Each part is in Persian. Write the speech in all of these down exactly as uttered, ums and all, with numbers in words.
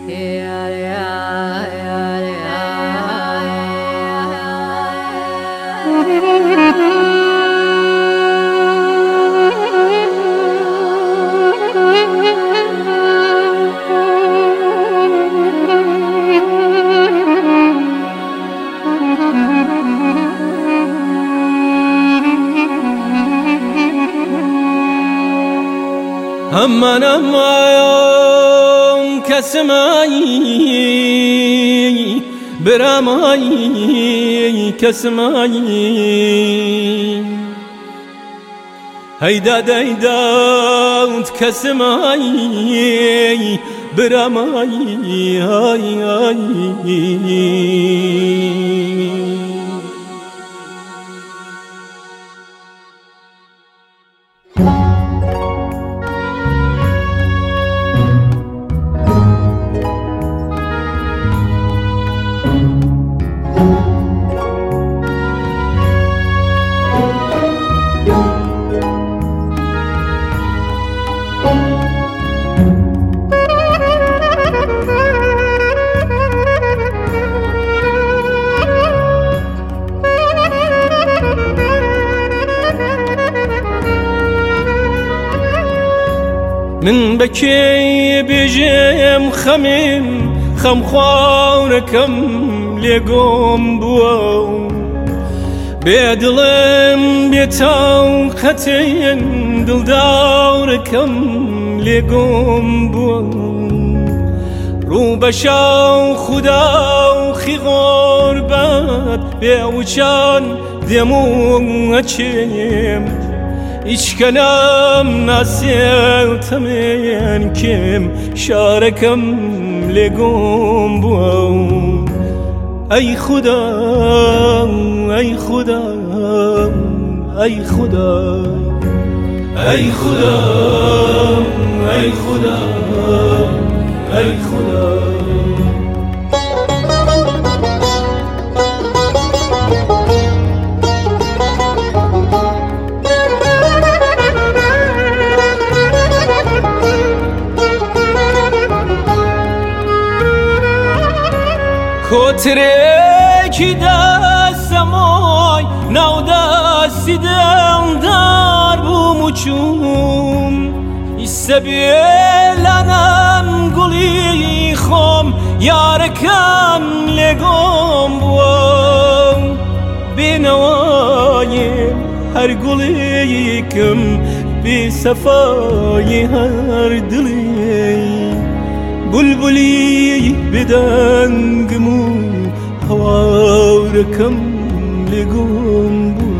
Aman aman kesmeyi birameyi kesmeyi Heyda deyda kesmeyi birameyi ay ay من بكي بجيم خميم خم خواركم لقوم بو بيدلم بيتاو ختين دل داركم لقوم بو رو بشاو خداو خي غربت بيوچان دمو اچيم İç kelam nasiyeltemin kim şarekem legum bu Ey Khuda, ey Khuda, ey Khuda Ey Khuda, ey Khuda, ey Khuda Kotreki destemoy nav destidem dar bu muçum İstebiyelanem guli khom yarekam legom buam Binavayim her gulikim bi sefayı her dilim بلبلي بدنقمو هواركم لقوم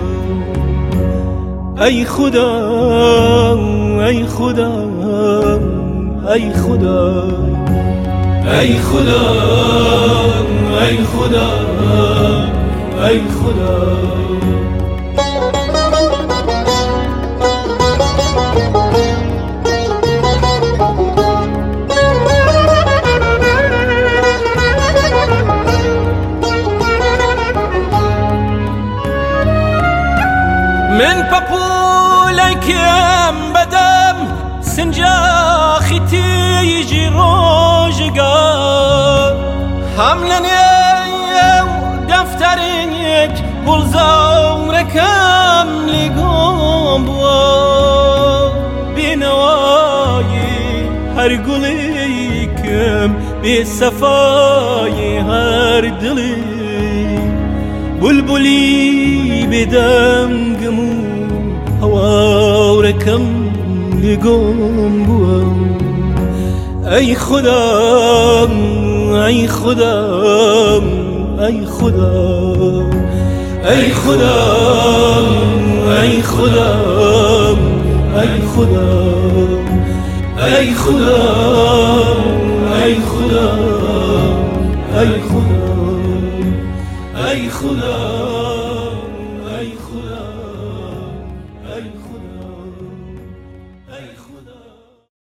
أي خدا أي خدا أي خدا أي خدا أي خدا أي خدا من بابولكم بدم سنجاخي تيجي روجقا حملني دفترك بول زوركم لقوم بوا بنواي هر قليكم بصفاي هر دلي بلبلي بدم قمو هواركم لقوم بوا أي خدا أي خدا أي خدا أي خدا أي خدا أي خدا أي خدا أي خدا أي خدا أي خدا